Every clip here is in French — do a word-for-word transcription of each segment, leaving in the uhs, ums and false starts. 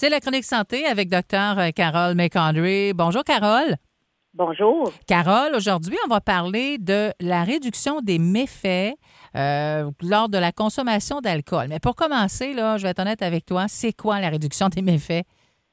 C'est la chronique santé avec Dr Carole McHenry. Bonjour, Carole. Bonjour. Carole, aujourd'hui, on va parler de la réduction des méfaits euh, lors de la consommation d'alcool. Mais pour commencer, là, je vais être honnête avec toi, c'est quoi la réduction des méfaits?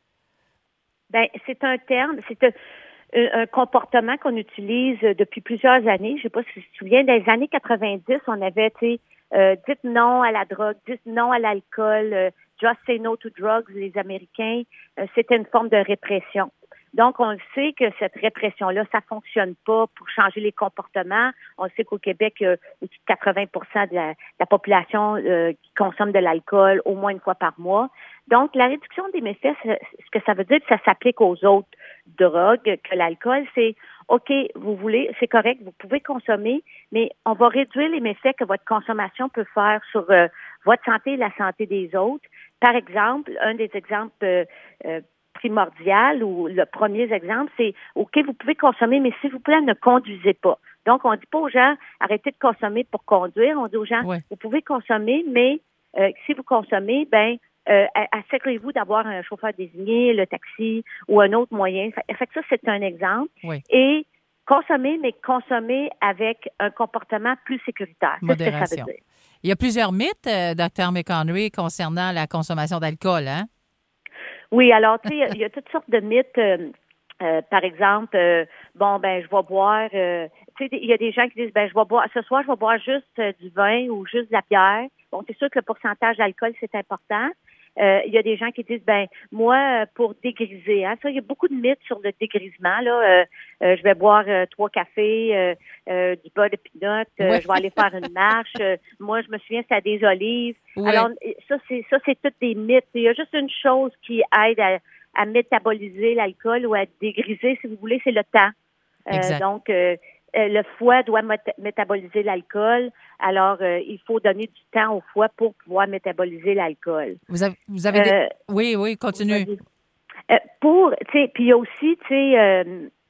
Bien, c'est un terme, c'est un, un comportement qu'on utilise depuis plusieurs années. Je ne sais pas si tu te souviens, dans les années quatre-vingt-dix, on avait, tu sais, euh, dites non à la drogue, dites non à l'alcool, euh, just say no to drugs, les Américains, euh, c'était une forme de répression. Donc, on le sait que cette répression-là, ça fonctionne pas pour changer les comportements. On le sait qu'au Québec, il y a au-dessus de quatre-vingts pour cent de la, de la population euh, qui consomme de l'alcool au moins une fois par mois. Donc, la réduction des méfaits, ce que ça veut dire, ça s'applique aux autres drogues que l'alcool. C'est, OK, vous voulez, c'est correct, vous pouvez consommer, mais on va réduire les méfaits que votre consommation peut faire sur euh, votre santé et la santé des autres. Par exemple, un des exemples euh, euh, primordial ou le premier exemple, c'est OK, vous pouvez consommer, mais s'il vous plaît, ne conduisez pas. Donc, on ne dit pas aux gens, arrêtez de consommer pour conduire. On dit aux gens, ouais. vous pouvez consommer, mais euh, si vous consommez, ben euh, assurez-vous d'avoir un chauffeur désigné, le taxi ou un autre moyen. Fait, fait que ça, c'est un exemple. Ouais. Et consommer, mais consommer avec un comportement plus sécuritaire. C'est ce que ça veut dire. Il y a plusieurs mythes, euh, Dr McHenry, concernant la consommation d'alcool, hein? Oui, alors, tu sais, il y a toutes sortes de mythes. Euh, euh, par exemple, euh, bon, ben, je vais boire, euh, tu sais, il y a des gens qui disent, ben, je vais boire, ce soir, je vais boire juste euh, du vin ou juste de la bière. Bon, c'est sûr que le pourcentage d'alcool, c'est important. Euh, il y a des gens qui disent, ben, moi, pour dégriser, hein, ça, il y a beaucoup de mythes sur le dégrisement, là. Euh, euh, je vais boire euh, trois cafés, euh, euh, du beurre de pinot, euh, ouais. je vais aller faire une marche. Euh, moi, je me souviens, c'était des olives. Ouais. Alors, ça, c'est ça, c'est toutes des mythes. Il y a juste une chose qui aide à, à métaboliser l'alcool ou à dégriser, si vous voulez, c'est le temps. Euh, donc, euh, le foie doit mét- métaboliser l'alcool. Alors, euh, il faut donner du temps au foie pour pouvoir métaboliser l'alcool. Vous avez, vous avez euh, des... Oui, oui, continue. Euh, pour, tu sais, puis il y a aussi, tu sais, euh,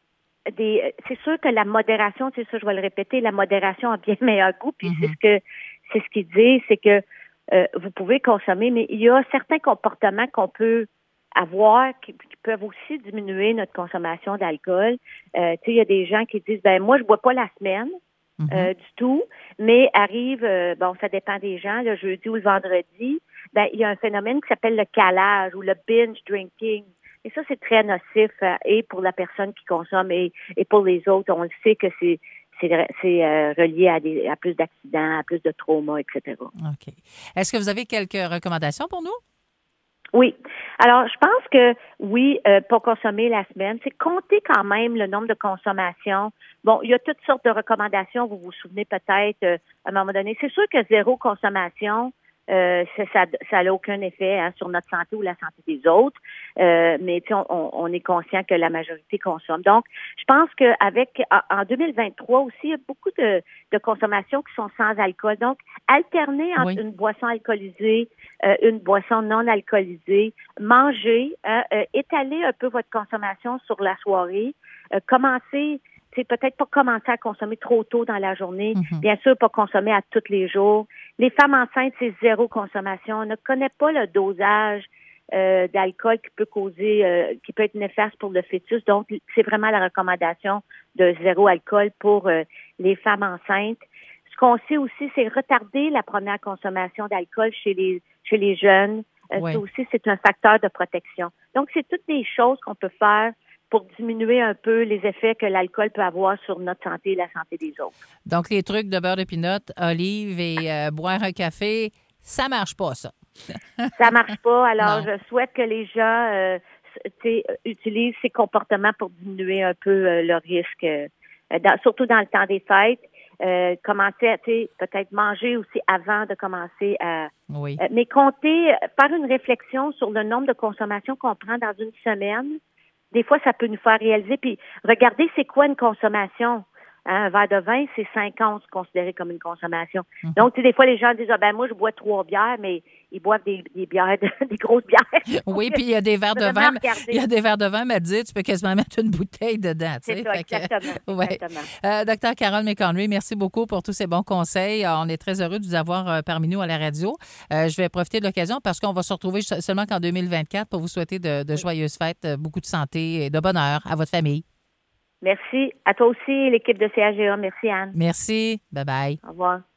des, c'est sûr que la modération, c'est ça, je vais le répéter, la modération a bien meilleur goût. Puis mm-hmm. c'est ce que, c'est ce qu'il dit, c'est que euh, vous pouvez consommer, mais il y a certains comportements qu'on peut avoir qui, qui peuvent aussi diminuer notre consommation d'alcool. Euh, tu sais, il y a des gens qui disent, ben moi, je bois pas la semaine. Mm-hmm. Euh, du tout, mais arrive, euh, bon, ça dépend des gens, le jeudi ou le vendredi, ben il y a un phénomène qui s'appelle le calage ou le binge drinking. Et ça, c'est très nocif, euh, et pour la personne qui consomme et, et pour les autres. On le sait que c'est c'est, c'est euh, relié à, des, à plus d'accidents, à plus de traumas, et cetera. OK. Est-ce que vous avez quelques recommandations pour nous? Oui. Alors, je pense que oui, euh, pour consommer la semaine, c'est compter quand même le nombre de consommations. Bon, il y a toutes sortes de recommandations. Vous vous souvenez peut-être euh, à un moment donné. C'est sûr que zéro consommation, euh, ça ça n'a aucun effet hein, sur notre santé ou la santé des autres. Euh, mais on, on est conscient que la majorité consomme. Donc, je pense qu'avec en deux mille vingt-trois aussi, il y a beaucoup de, de consommations qui sont sans alcool. Donc, alterner entre oui. une boisson alcoolisée, euh, une boisson non alcoolisée, manger, hein, euh, étaler un peu votre consommation sur la soirée, euh, commencer, c'est peut-être pas commencer à consommer trop tôt dans la journée, mm-hmm. bien sûr pas consommer à tous les jours. Les femmes enceintes, c'est zéro consommation. On ne connaît pas le dosage euh, d'alcool qui peut causer, euh, qui peut être néfaste pour le fœtus. Donc, c'est vraiment la recommandation de zéro alcool pour euh, les femmes enceintes. Ce qu'on sait aussi, c'est retarder la première consommation d'alcool chez les chez les jeunes. Euh, ouais. Ça aussi, c'est un facteur de protection. Donc, c'est toutes des choses qu'on peut faire pour diminuer un peu les effets que l'alcool peut avoir sur notre santé et la santé des autres. Donc, les trucs de beurre de pinot, olive et euh, boire un café, ça marche pas, ça. Ça marche pas. Alors, non. je souhaite que les gens euh, utilisent ces comportements pour diminuer un peu euh, leur risque, euh, dans, surtout dans le temps des fêtes. Euh, commencer à, peut-être manger aussi avant de commencer à... Oui. Euh, mais compter, faire une réflexion sur le nombre de consommations qu'on prend dans une semaine. Des fois, ça peut nous faire réaliser. Puis, regardez, c'est quoi une consommation? Hein, un verre de vin, c'est cinq onces considéré comme une consommation. Mm-hmm. Donc, tu sais, des fois, les gens disent, ah, ben moi, je bois trois bières, mais ils boivent des, des bières, des grosses bières. Oui, puis il y a des verres de vin. Il y a des verres de vin, mais dire, tu peux quasiment mettre une bouteille dedans. C'est ça, exactement. Que, ouais. exactement. Euh, docteur Carole McHenry, merci beaucoup pour tous ces bons conseils. On est très heureux de vous avoir euh, parmi nous à la radio. Euh, je vais profiter de l'occasion parce qu'on va se retrouver seulement qu'en deux mille vingt-quatre pour vous souhaiter de, de joyeuses fêtes, beaucoup de santé et de bonheur à votre famille. Merci. À toi aussi, l'équipe de C A G A. Merci, Anne. Merci. Bye-bye. Au revoir.